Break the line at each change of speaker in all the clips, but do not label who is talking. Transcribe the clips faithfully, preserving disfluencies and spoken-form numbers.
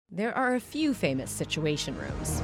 There are a few famous Situation Rooms.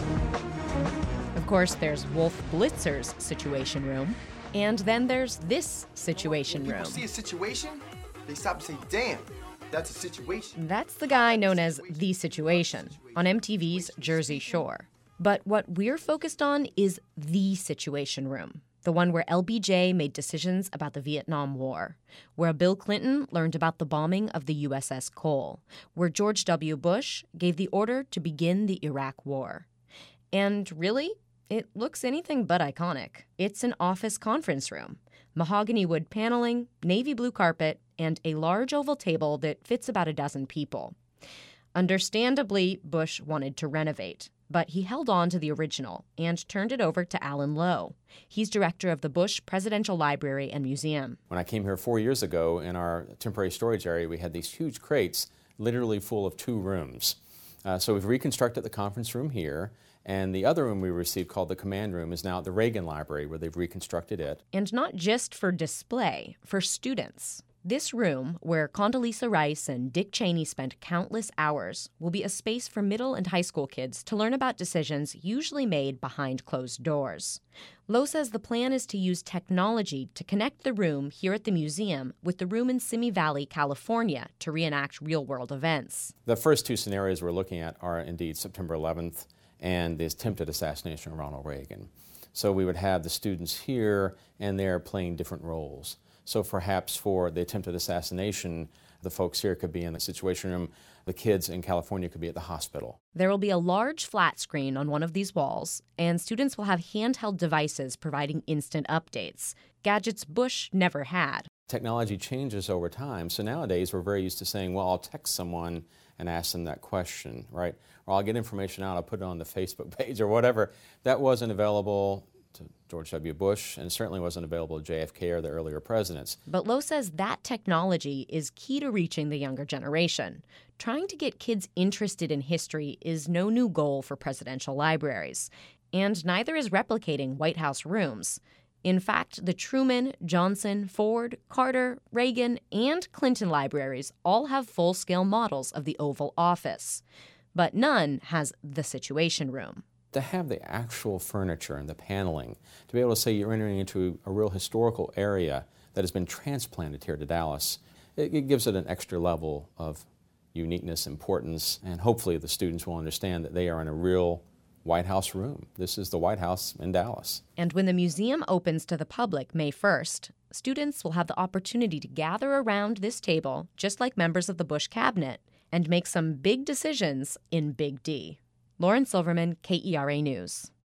Of course, there's Wolf Blitzer's Situation Room, and then there's this Situation
When
Room.
people see a situation, they stop and say, damn, that's a situation.
That's the guy known as The Situation on M T V's Jersey Shore. But what we're focused on is the Situation Room, the one where L B J made decisions about the Vietnam War, where Bill Clinton learned about the bombing of the U S S Cole, where George W. Bush gave the order to begin the Iraq War. And really, it looks anything but iconic. It's an office conference room, mahogany wood paneling, navy blue carpet, and a large oval table that fits about a dozen people. Understandably, Bush wanted to renovate, but he held on to the original and turned it over to Alan Lowe. He's director of the Bush Presidential Library and Museum.
When I came here four years ago, in our temporary storage area, we had these huge crates literally full of two rooms. Uh, so we've reconstructed the conference room here, and the other room we received, called the command room, is now at the Reagan Library, where they've reconstructed it.
And not just for display, for students. This room, where Condoleezza Rice and Dick Cheney spent countless hours, will be a space for middle and high school kids to learn about decisions usually made behind closed doors. Lowe says the plan is to use technology to connect the room here at the museum with the room in Simi Valley, California, to reenact real-world events.
The first two scenarios we're looking at are indeed September eleventh and the attempted assassination of Ronald Reagan. So we would have the students here and there playing different roles. So perhaps for the attempted assassination, the folks here could be in the Situation Room. The kids in California could be at the hospital.
There will be a large flat screen on one of these walls, and students will have handheld devices providing instant updates, gadgets Bush never had.
Technology changes over time, so nowadays we're very used to saying, well, I'll text someone and ask them that question, right? Or I'll get information out, I'll put it on the Facebook page or whatever. That wasn't available to George W. Bush, and certainly wasn't available to J F K or the earlier presidents.
But Lowe says that technology is key to reaching the younger generation. Trying to get kids interested in history is no new goal for presidential libraries, and neither is replicating White House rooms. In fact, the Truman, Johnson, Ford, Carter, Reagan, and Clinton libraries all have full-scale models of the Oval Office. But none has the Situation Room.
To have the actual furniture and the paneling, to be able to say you're entering into a real historical area that has been transplanted here to Dallas, it, it gives it an extra level of uniqueness, importance, and hopefully the students will understand that they are in a real White House room. This is the White House in Dallas.
And when the museum opens to the public May first, students will have the opportunity to gather around this table, just like members of the Bush cabinet, and make some big decisions in Big D. Lauren Silverman, K E R A News.